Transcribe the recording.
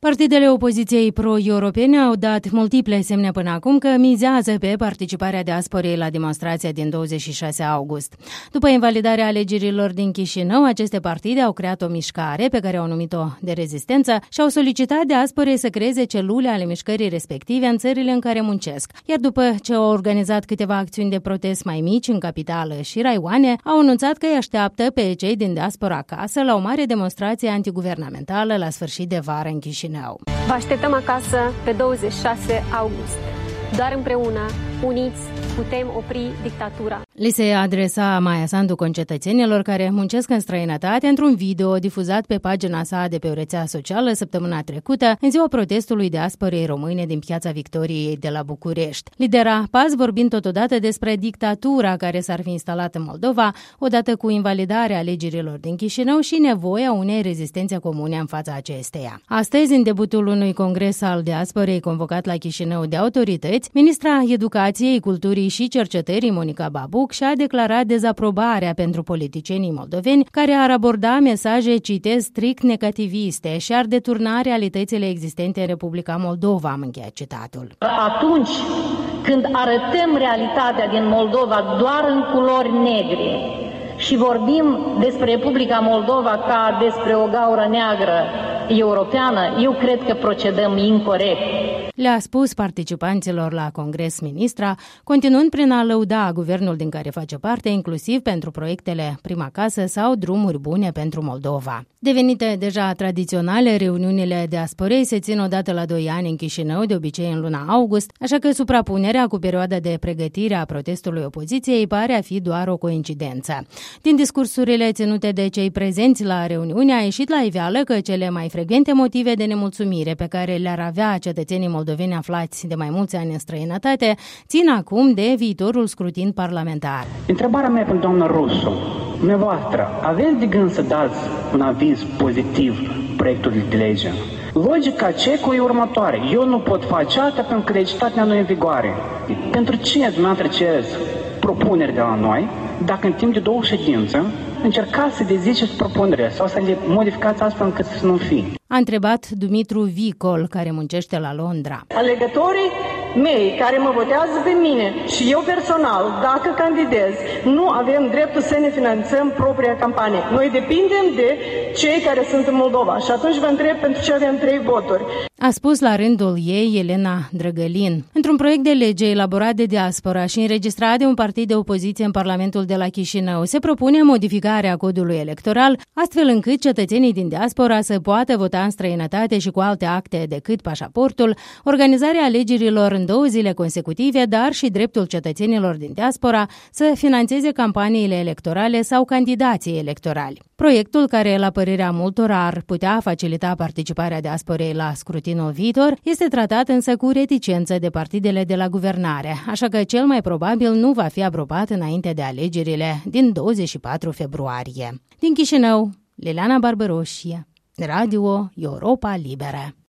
Partidele opoziției pro-europene au dat multiple semne până acum că mizează pe participarea diasporei la demonstrația din 26 august. După invalidarea alegerilor din Chișinău, aceste partide au creat o mișcare pe care au numit-o de rezistență și au solicitat diasporei să creeze celule ale mișcării respective în țările în care muncesc. Iar după ce au organizat câteva acțiuni de protest mai mici în capitală și raioane, au anunțat că îi așteaptă pe cei din diaspora acasă la o mare demonstrație antiguvernamentală la sfârșit de vară în Chișinău. Vă așteptăm acasă pe 26 august. Doar împreună, uniți, putem opri dictatura. Li se adresa Maia Sandu concetățenilor care muncesc în străinătate într-un video difuzat pe pagina sa de pe o rețea socială săptămâna trecută, în ziua protestului diasporei române din Piața Victoriei de la București. Lidera PAS vorbind totodată despre dictatura care s-ar fi instalat în Moldova, odată cu invalidarea alegerilor din Chișinău și nevoia unei rezistențe comune în fața acesteia. Astăzi, în debutul unui congres al diasporei convocat la Chișinău de autorități, ministra Educației, Culturii și Cercetării, Monica Babuc, și-a declarat dezaprobarea pentru politicienii moldoveni care ar aborda mesaje, citez, strict negativiste și ar deturna realitățile existente în Republica Moldova, am încheiat citatul. Atunci când arătăm realitatea din Moldova doar în culori negre și vorbim despre Republica Moldova ca despre o gaură neagră europeană, eu cred că procedăm incorect. Le-a spus participanților la congres ministra, continuând prin a lăuda guvernul din care face parte, inclusiv pentru proiectele Prima Casă sau Drumuri Bune pentru Moldova. Devenite deja tradiționale, reuniunile diasporei se țin odată la 2 ani în Chișinău, de obicei în luna august, așa că suprapunerea cu perioada de pregătire a protestului opoziției pare a fi doar o coincidență. Din discursurile ținute de cei prezenți la reuniune a ieșit la iveală că cele mai frecvente motive de nemulțumire pe care le-ar avea cetățenii moldoveni aflați de mai mulți ani în străinătate țin acum de viitorul scrutin parlamentar. Întrebarea mea pentru doamna Rusu, dumneavoastră, aveți de gând să dați un aviz pozitiv proiectului de lege? Logica cecului e următoare. Eu nu pot face asta pentru că legislația nu e în vigoare. Pentru ce dumneavoastră cereți propuneri de la noi, dacă în timp de 2 ședințe încercați să deziceți propunerile sau să le modificați astfel încât să nu fie? A întrebat Dumitru Vicol, care muncește la Londra. Alegătorii mei care mă votează pe mine și eu personal, dacă candidez, nu avem dreptul să ne finanțăm propria campanie. Noi depindem de cei care sunt în Moldova și atunci vă întreb pentru ce avem 3 voturi. A spus la rândul ei Elena Drăgălin. Într-un proiect de lege elaborat de diaspora și înregistrat de un partid de opoziție în Parlamentul de la Chișinău, se propune modificarea codului electoral, astfel încât cetățenii din diaspora să poată vota în străinătate și cu alte acte decât pașaportul, organizarea alegerilor în 2 zile consecutive, dar și dreptul cetățenilor din diaspora să finanțeze campaniile electorale sau candidații electorali. Proiectul, care, la părerea multora, ar putea facilita participarea diasporei la scrutinul viitor, este tratat însă cu reticență de partidele de la guvernare, așa că cel mai probabil nu va fi aprobat înainte de alegerile din 24 februarie. Din Chișinău, Liliana Barbaroșie, Radio Europa Liberă.